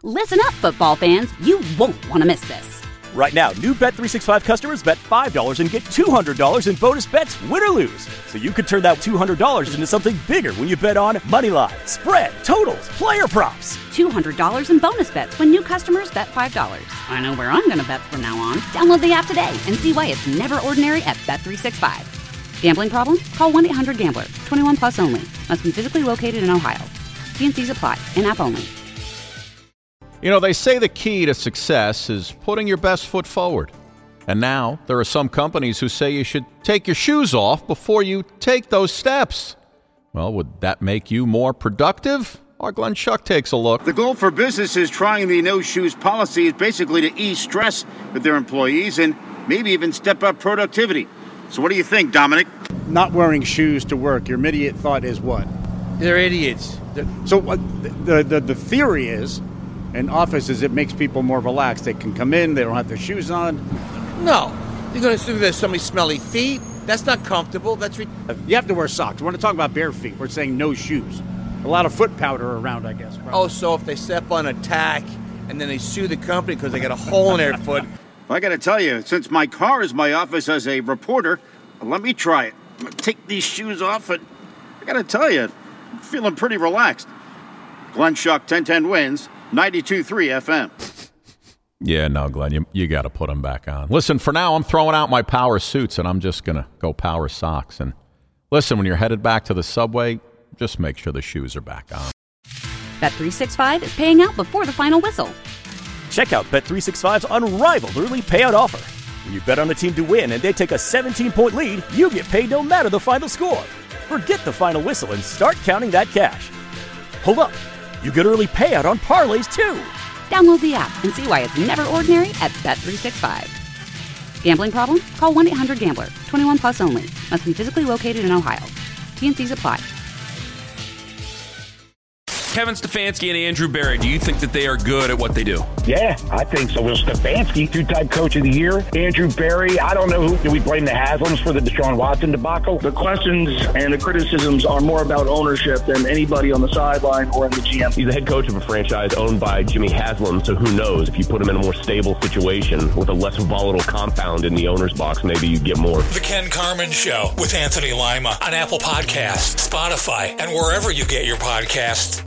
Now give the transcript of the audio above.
Listen up, football fans. You won't want to miss this. Right now, new Bet365 customers bet $5 and get $200 in bonus bets, win or lose. So you could turn that $200 into something bigger when you bet on moneyline, spread, totals, player props. $200 in bonus bets when new customers bet $5. I know where I'm going to bet from now on. Download the app today and see why it's never ordinary at Bet365. Gambling problem? Call 1-800-GAMBLER. 21 plus only. Must be physically located in Ohio. T&Cs apply. In-app only. You know, they say the key to success is putting your best foot forward. And now there are some companies who say you should take your shoes off before you take those steps. Well, would that make you more productive? Our Glenn Schuck takes a look. The goal for businesses trying the no-shoes policy is basically to ease stress with their employees and maybe even step up productivity. So what do you think, Dominic? Not wearing shoes to work, your immediate thought is what? They're idiots. So the theory is, in offices, it makes people more relaxed. They can come in, they don't have their shoes on. No. You're going to assume there's somebody's smelly feet? That's not comfortable. You have to wear socks. We're not talking about bare feet. We're saying no shoes. A lot of foot powder around, I guess. Probably. Oh, so if they step on a tack and then they sue the company because they got a hole in their foot. I got to tell you, since my car is my office as a reporter, let me try it. I'm going to take these shoes off, and I got to tell you, I'm feeling pretty relaxed. Glenn Schuck, 1010 wins, 92.3 FM. Yeah, no, Glenn, you got to put them back on. Listen, for now, I'm throwing out my power suits, and I'm just going to go power socks. And listen, when you're headed back to the subway, just make sure the shoes are back on. Bet365 is paying out before the final whistle. Check out Bet365's unrivaled early payout offer. When you bet on a team to win and they take a 17-point lead, you get paid no matter the final score. Forget the final whistle and start counting that cash. Hold up. You get early payout on parlays, too. Download the app and see why it's never ordinary at Bet365. Gambling problem? Call 1-800-GAMBLER. 21 plus only. Must be physically located in Ohio. T&Cs apply. Kevin Stefanski and Andrew Berry, do you think that they are good at what they do? Yeah, I think so. Will Stefanski, two-time coach of the year. Andrew Berry, I don't know who. Do we blame the Haslams for the Deshaun Watson debacle? The questions and the criticisms are more about ownership than anybody on the sideline or in the GM. He's the head coach of a franchise owned by Jimmy Haslam, so who knows? If you put him in a more stable situation with a less volatile compound in the owner's box, maybe you get more. The Ken Carman Show with Anthony Lima on Apple Podcasts, Spotify, and wherever you get your podcasts.